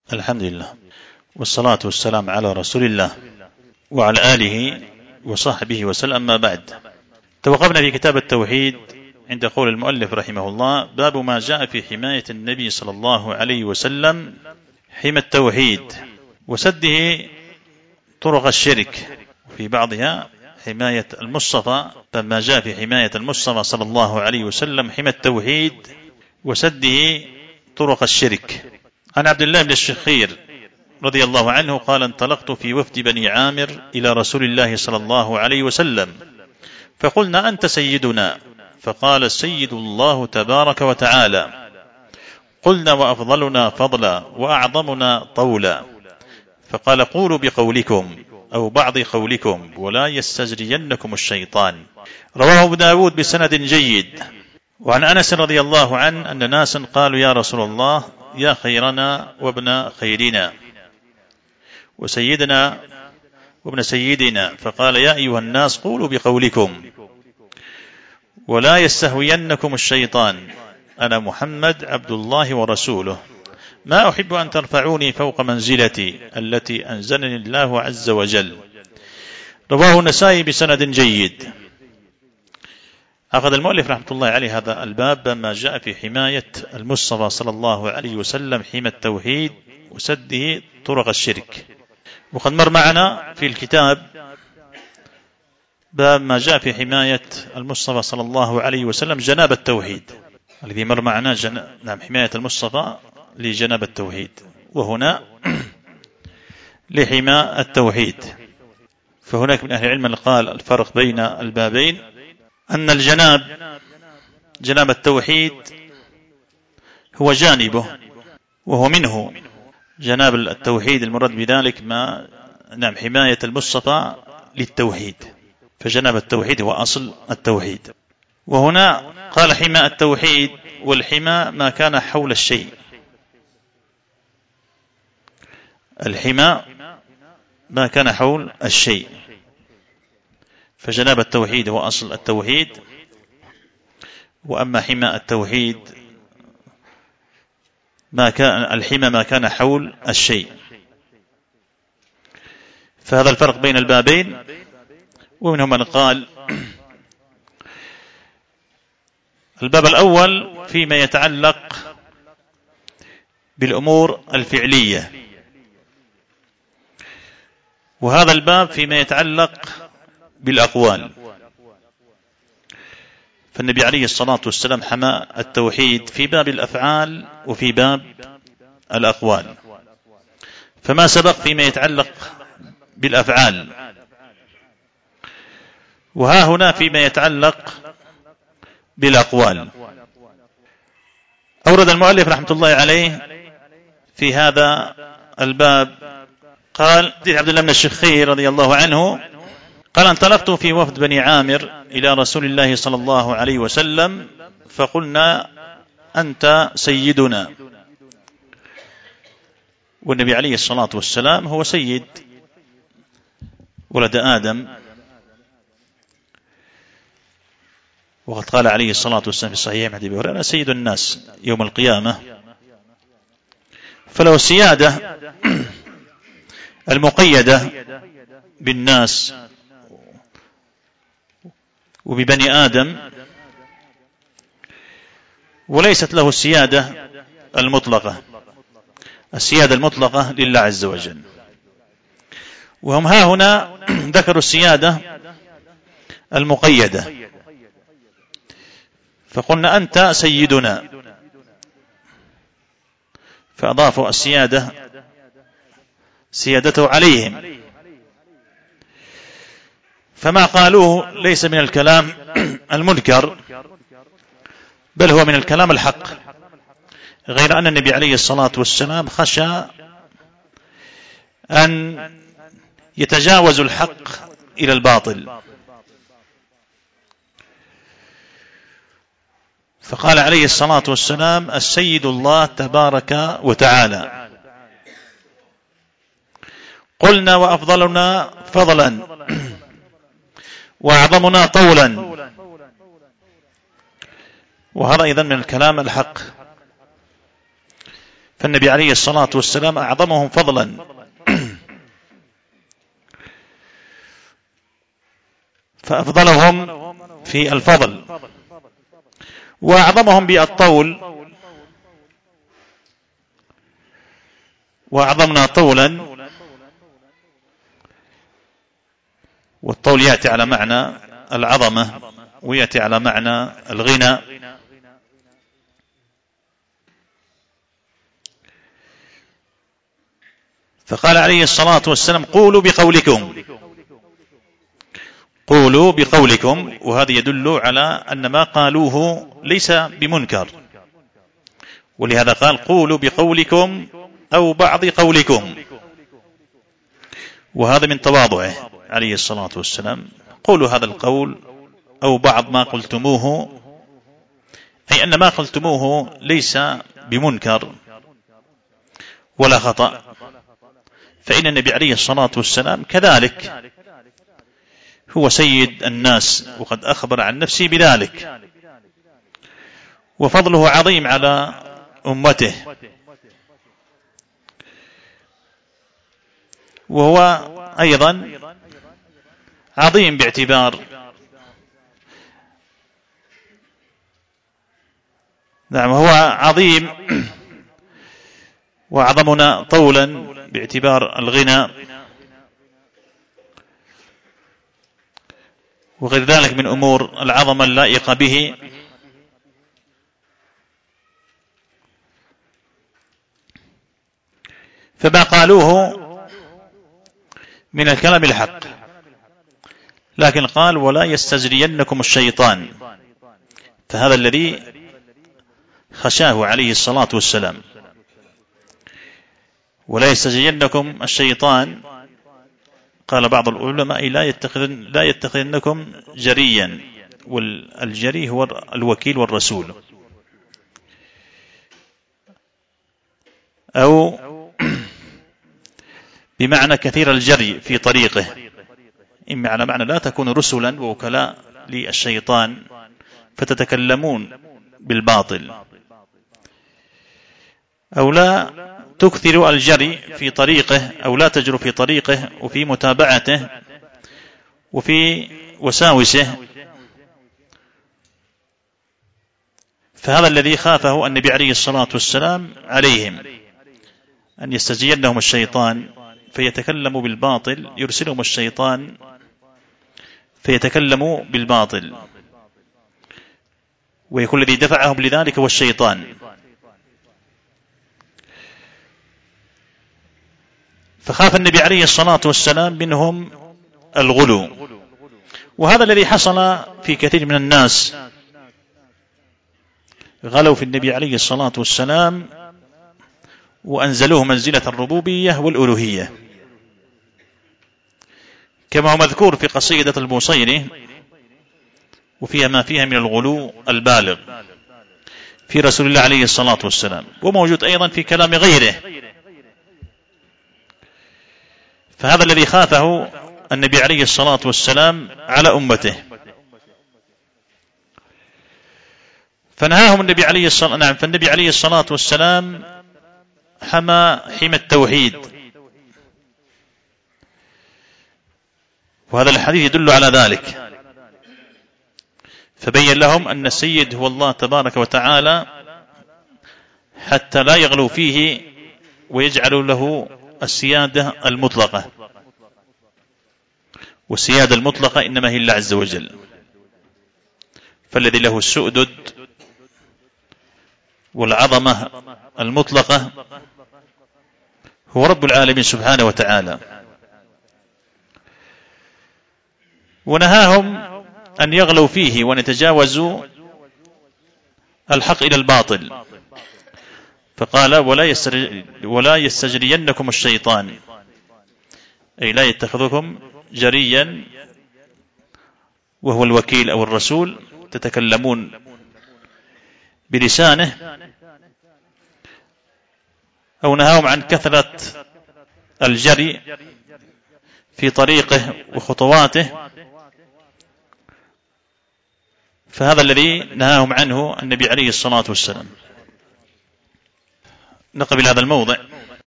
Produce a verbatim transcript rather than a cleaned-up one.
الحمد لله والصلاة والسلام على رسول الله وعلى آله وصحبه وسلم. ما بعد، توقفنا في كتاب التوحيد عند قول المؤلف رحمه الله: باب ما جاء في حماية النبي صلى الله عليه وسلم حمى التوحيد وسده طرق الشرك، وفي بعضها حماية المصطفى. باب ما جاء في حماية المصطفى صلى الله عليه وسلم حمى التوحيد وسده طرق الشرك. عن عبد الله بن الشخير رضي الله عنه قال: انطلقت في وفد بني عامر إلى رسول الله صلى الله عليه وسلم فقلنا: أنت سيدنا؟ فقال: السيد الله تبارك وتعالى. قلنا: وأفضلنا فضلا وأعظمنا طولا؟ فقال: قولوا بقولكم أو بعض قولكم ولا يستجرينكم الشيطان. رواه ابو داود بسند جيد. وعن أنس رضي الله عنه أن ناسا قالوا: يا رسول الله، يا خيرنا وابن خيرنا وسيدنا وابن سيدنا. فقال: يا أيها الناس، قولوا بقولكم ولا يستهوينكم الشيطان. أنا محمد عبد الله ورسوله، ما أحب أن ترفعوني فوق منزلتي التي أنزلني الله عز وجل. رواه النسائي بسند جيد. أخذ المؤلف رحمة الله عليه هذا الباب ما جاء في حماية المصطفى صلى الله عليه وسلم حمى التوحيد وسده طرق الشرك. وقد مر معنا في الكتاب باب ما جاء في حماية المصطفى صلى الله عليه وسلم جناب التوحيد، الذي مر معنا جن... نعم حماية المصطفى لجناب التوحيد، وهنا لحماء التوحيد. فهناك من أهل العلم قال الفرق بين البابين أن الجناب جناب التوحيد هو جانبه، وهو منه جناب التوحيد المراد بذلك ما نعم حماية المصطفى للتوحيد، فجناب التوحيد هو أصل التوحيد. وهنا قال حماء التوحيد، والحماء ما كان حول الشيء. الحماء ما كان حول الشيء، فجناب التوحيد هو أصل التوحيد، وأما حماء التوحيد ما كان الحمى ما كان حول الشيء. فهذا الفرق بين البابين. ومنهم من قال الباب الأول فيما يتعلق بالأمور الفعلية، وهذا الباب فيما يتعلق بالأقوال. فالنبي عليه الصلاة والسلام حمى التوحيد في باب الأفعال وفي باب الأقوال. فما سبق فيما يتعلق بالأفعال، وها هنا فيما يتعلق بالأقوال. أورد المؤلف رحمة الله عليه في هذا الباب قال: عبد الله بن الشخير رضي الله عنه قال: انطلقت في وفد بني عامر إلى رسول الله صلى الله عليه وسلم فقلنا: أنت سيدنا. والنبي عليه الصلاة والسلام هو سيد ولد آدم، وقد قال عليه الصلاة والسلام في الصحيح حديث أبي هريرة: سيد الناس يوم القيامة. فلو السيادة المقيدة بالناس وببني آدم، وليست له السيادة المطلقة. السيادة المطلقة لله عز وجل. وهم ها هنا ذكروا السيادة المقيدة، فقلنا: أنت سيدنا، فأضافوا السيادة سيادته عليهم. فما قالوه ليس من الكلام المنكر، بل هو من الكلام الحق، غير أن النبي عليه الصلاة والسلام خشى أن يتجاوز الحق إلى الباطل، فقال عليه الصلاة والسلام: السيد الله تبارك وتعالى. قلنا: وأفضلنا فضلا وأعظمنا طولا. وهذا أيضا من الكلام الحق. فالنبي عليه الصلاة والسلام أعظمهم فضلا فأفضلهم في الفضل، وأعظمهم بالطول، وأعظمنا طولا، والطول يأتي على معنى العظمة ويأتي على معنى الغنى. فقال عليه الصلاة والسلام قولوا بقولكم، قولوا بقولكم، وهذا يدل على أن ما قالوه ليس بمنكر، ولهذا قال قولوا بقولكم أو بعض قولكم، وهذا من تواضعه عليه الصلاة والسلام. قولوا هذا القول أو بعض ما قلتموه، أي أن ما قلتموه ليس بمنكر ولا خطأ، فإن النبي عليه الصلاة والسلام كذلك هو سيد الناس، وقد أخبر عن نفسه بذلك، وفضله عظيم على أمته، وهو أيضا عظيم باعتبار نعم هو عظيم وأعظمنا طولا باعتبار الغنى، وغير ذلك من أمور العظمة اللائقة به. فما قالوه من الكلام الحق، لكن قال ولا يستجرينكم الشيطان، فهذا الذي خشاه عليه الصلاة والسلام. ولا يستجرينكم الشيطان، قال بعض العلماء لا يتخذن لا يتخذنكم جريا، والجري هو الوكيل والرسول، أو بمعنى كثير الجري في طريقه، إما على معنى لا تكون رسلا ووكلاء للشيطان فتتكلمون بالباطل، أو لا تكثر الجري في طريقه، أو لا تجر في طريقه وفي متابعته وفي وساوسه. فهذا الذي خافه النبي عليه الصلاة والسلام عليهم، أن يستزينهم الشيطان فيتكلموا بالباطل، يرسلهم الشيطان فيتكلموا بالباطل، ويكون الذي دفعهم لذلك هو الشيطان. فخاف النبي عليه الصلاة والسلام منهم الغلو، وهذا الذي حصل في كثير من الناس، غلوا في النبي عليه الصلاة والسلام وأنزلوه منزلة الربوبية والألوهية، كما هو مذكور في قصيدة البوصيري، وفيها ما فيها من الغلو البالغ في رسول الله عليه الصلاة والسلام، وموجود أيضا في كلام غيره. فهذا الذي خافه النبي عليه الصلاة والسلام على أمته، فنهاهم النبي عليه الصلاة نعم فالنبي عليه الصلاة والسلام حمى حمى التوحيد، وهذا الحديث يدل على ذلك، فبين لهم أن السيد هو الله تبارك وتعالى حتى لا يغلو فيه ويجعل له السيادة المطلقة، والسيادة المطلقة إنما هي الله عز وجل، فالذي له السؤدد والعظمة المطلقة هو رب العالمين سبحانه وتعالى. ونهاهم أن يغلوا فيه وأن يتجاوزوا الحق إلى الباطل، فقال ولا ولا يستجرينكم الشيطان، أي لا يتخذكم جريا وهو الوكيل أو الرسول تتكلمون بلسانه، أو نهاهم عن كثرة الجري في طريقه وخطواته، فهذا الذي نهاهم عنه النبي عليه الصلاة والسلام. نقف إلى هذا الموضع.